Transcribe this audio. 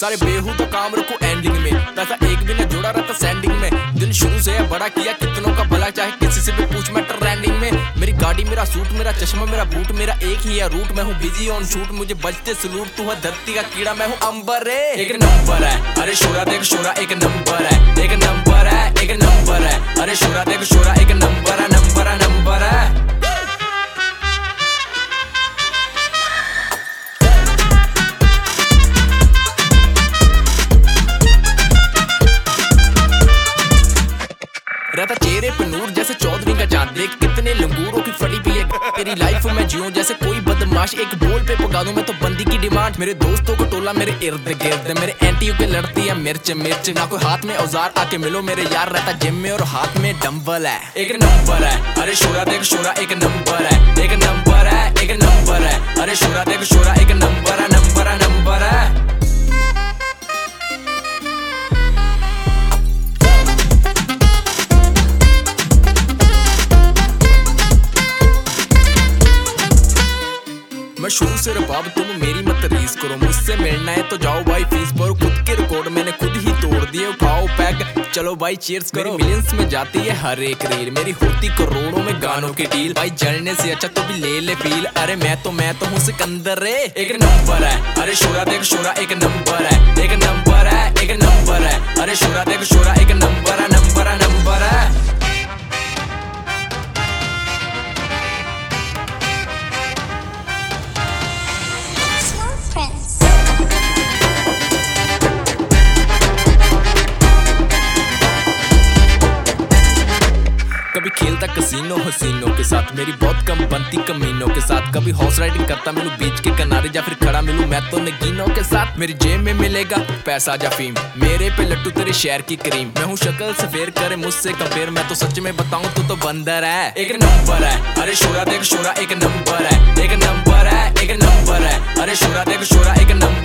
सारे बेहूदा काम रखो एंडिंग में, पैसा एक भी ना जोड़ा रहता सेंडिंग में। दिल शुरू से है बड़ा किया कितनों का भला, चाहे किसी से भी पूछ मैं ट्रेंडिंग में। मेरी गाड़ी मेरा सूट मेरा चश्मा मेरा बूट, मेरा एक ही है रूट, मैं हूँ बिजी ऑन शूट, मुझे बजते सलूट। तू है धरती का कीड़ा मैं हूँ अंबर रे, एक नंबर है। अरे शोरा देख शोरा एक नंबर है, एक नंबर है, एक नंबर है। अरे शोरा देख शोरा एक नंबर है, नंबर है, नंबर है। रहता चेहरे पे नूर जैसे चौधरी का चांद, देख कितने लंगूरों की फटी भी है। तेरी लाइफ में जियो जैसे कोई बदमाश, एक बोल पे पका दूं मैं तो बंदी की डिमांड। मेरे दोस्तों को टोला मेरे इर्द गिर्द, मेरे एंटियों के लड़ती है मिर्च मिर्च। ना कोई हाथ में औजार आके मिलो मेरे यार, रहता जिम में और हाथ में डंबल है, एक नंबर है। अरे शोरा देख शोरा एक नंबर है, एक नंबर है, एक नंबर है। अरे शोरा देख शोरा एक नंबर है, नंबर है, नंबर है। मैं शुरू से रबाब तुम मेरी मत रीस करो, मुझसे मिलना है तो जाओ भाई फीस भरो। खुद के रिकॉर्ड मैंने खुद ही तोड़ दिए, उठाओ पैग चलो भाई चीयर्स करो। मिलियंस में जाती है हर एक रील, मेरी होती करोड़ों में गानों की डील। भाई जलने से अच्छा तो भी ले ले फील, अरे मैं तो हूँ सिकंदर रे, एक नंबर है। अरे शोरा देख शोरा एक नंबर है, एक नंबर है, एक नंबर है। अरे शोरा देख शोरा एक नंबर है, नंबर है, नंबर है। कभी खेलता कसीनो हसीनों के साथ, मेरी बहुत कम बनती कमीनों के साथ। कभी हॉर्स राइडिंग करता मिलूं बीच के किनारे, या फिर खड़ा मिलूं मैं तो नगीनों के साथ। मेरी जेब में मिलेगा पैसा या फीम, मेरे पे लट्टू तेरे शहर की क्रीम। मैं हूँ शक्ल से फेर करे मुझसे कंपेयर, मैं तो सच में बताऊं तो बंदर है, एक नंबर है। अरे शोरा देख शोरा एक नंबर है, एक नंबर है, एक नंबर है। अरे शोरा देख शोरा एक नंबर